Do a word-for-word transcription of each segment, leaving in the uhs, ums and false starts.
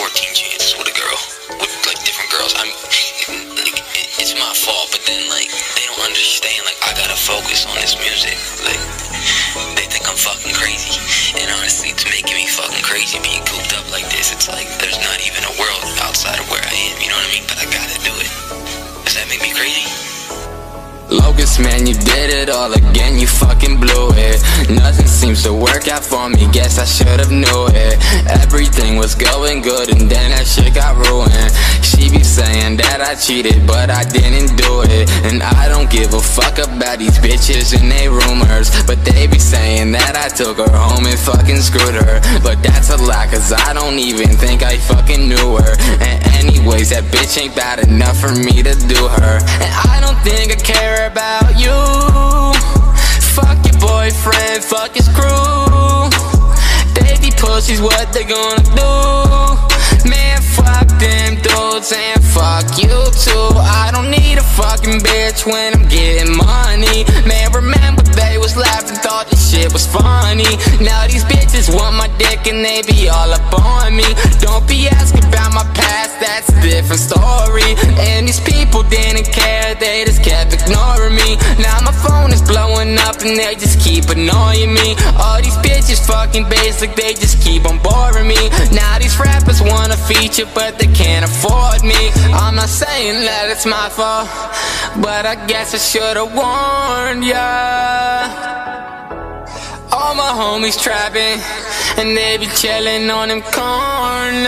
fourteen chances with a girl, with like different girls. I'm like, it, it's my fault, but then like they don't understand. Like I gotta focus on this music. Like they think I'm fucking crazy, and honestly, it's making me fucking crazy being cooped up like this. It's like there's not even a world outside of where I am. You know what I mean? But I gotta do it. Does that make me crazy? Locust, man, you did it all again, you fucking blew it. Nothing seems to work out for me, guess I should've knew it. Everything was going good and then that shit got ruined. She be saying that I cheated, but I didn't do it. And I don't give a fuck about these bitches and they rumors, but they be saying that I took her home and fucking screwed her. But that's a lie, cause I don't even think I fucking knew her. And anyways, that bitch ain't bad enough for me to do her. And I don't think I care about you. Fuck your boyfriend, fuck his crew. They be pussies, what they gonna do? Man, fuck them dudes and fuck you too. I don't need a fucking bitch when I'm getting money. Man, remember they was laughing, thought this shit was funny. Now these bitches want my dick and they be all up on me. Don't be asking about my past, that's a different story. And these people didn't care, they just kept ignoring me. Now my phone is blowing up and they just keep annoying me. All these bitches fucking basic, they just keep on boring me. Now these rappers wanna feature but they can't afford me. I'm not saying that it's my fault, but I guess I should've warned ya. All my homies trapping, and they be chillin' on them corners.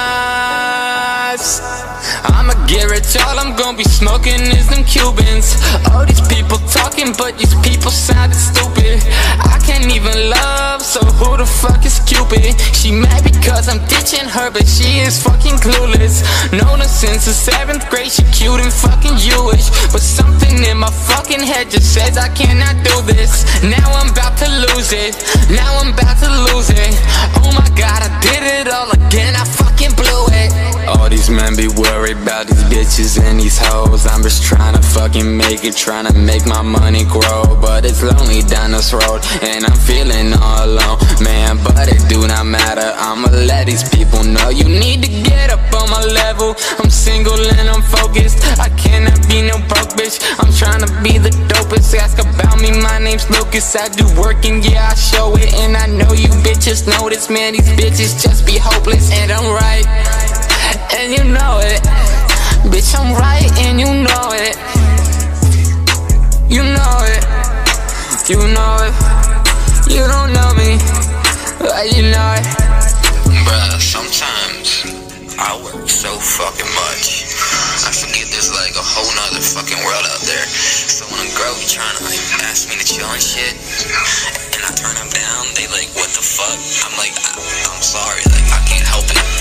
I'ma get rich, all I'm gonna be smoking is them Cubans. All these people talking, but these people sounded stupid. I can't even love, so who the fuck is Cupid? She mad because I'm ditching her, but she is fucking clueless. Known her since the seventh grade, she cute and fucking Jewish. But something in my fucking head just says I cannot do this. Now I'm about to lose it, now I'm about to lose it. Oh my god, I did it all again, I fucking blew it. All these men be worried about these bitches and these hoes. I'm just trying to fucking make it, trying to make my money grow. But it's lonely down this road, and I'm feeling all alone. Man, but it do not matter, I'ma let these people know. You need to get up on my level. I'm single and I'm focused, I cannot be no broke bitch. I'm trying to be the dopest, ask about me, my name's Lucas. I do work and yeah, I show it, and I know you bitches notice. Man, these bitches just be hopeless, and I'm right, and you know it. Bitch, I'm right and you know it. You know it. You know it. You don't know me, but you know it. Bruh, sometimes I work so fucking much, I forget there's like a whole nother fucking world out there. So when a girl be trying to like ask me to chill and shit, and I turn them down, they like, what the fuck? I'm like, I I'm sorry, like I can't help it.